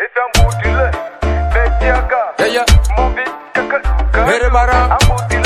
Yeah. Mere mara.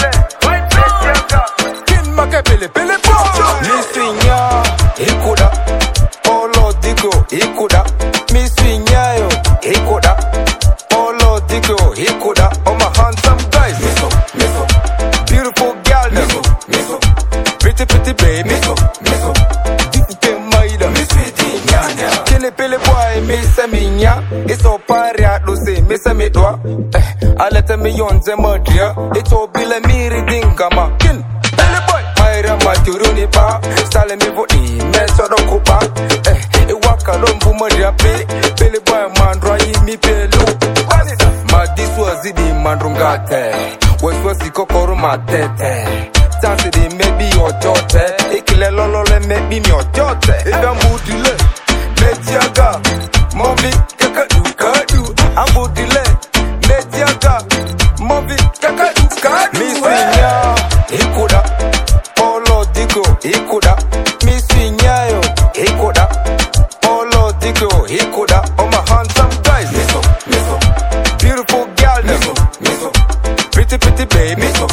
Kin makabele pele po. Misinya ikuda. Olo digo ikuda. Misinya yo ikuda. Olo digo ikuda. Oh my handsome guys. Miso. Beautiful girl. Miso. Pretty baby. Miso. Difuke maida. Kile pele boy misa minya. Iso paria do se misa midwa. Aleta me yonze madria. Ito bile miri dingama. Kin pele boy. Maira maturuni pa. Style me body. Meso do kupa. Iwaka lombu madria pe. Pele boy mandra mi pelu. Madisu azidi mandrungate. Weswasi kokoro matete. Tansi di maybe your daughter. Ikile lolo le maybe mi ojote. Ida mudile. Mediaga. Mobi kakadu kadu. Ambudile. Mediaga. Mobi kakadu kadu. Misinya ikuda. Olo digo ikuda. Misinya yo ikuda. Olo digo ikuda. Oh my handsome guys. Miso. Beautiful girl. Miso. Pretty baby. Miso.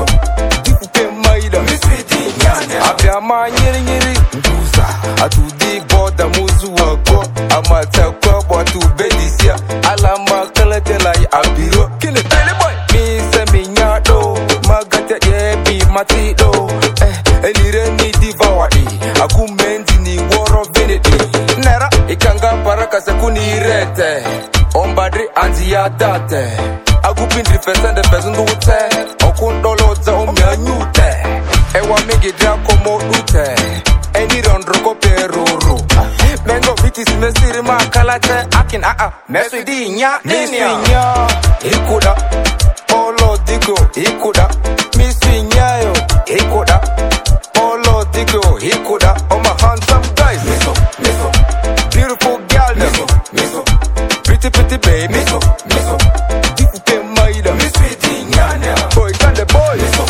Abiyama nyiri nduza atudi boda muzu wako amata kwa watu bedisia alama kalatela ya abiro kile tele boy mi se minyado magate yebi matido elire ni divawadi akumendi ni woro venedi nera ikanga paraka sekuni rete ombadri anti ya date agupindri fesende fesundu ute okundolo za omyanyute Ewa mege drako mo ute Eni rondroko peruru Mengo vitis mesiri makalate Akin Meswi di nya Misinya ikuda Olo digo ikuda Misinya yo ikuda Olo digo ikuda Oh my handsome guys Miso. Beautiful girl Miso. Pretty baby Miso. Difuke maida Miswi di nya Boy kande boy Miso.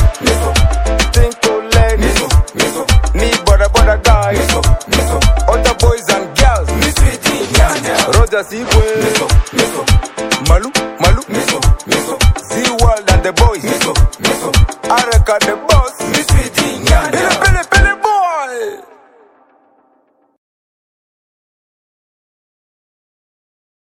Miso. Other boys and girls. Roger Sequel. Malu. Miso. Z-World and the boys.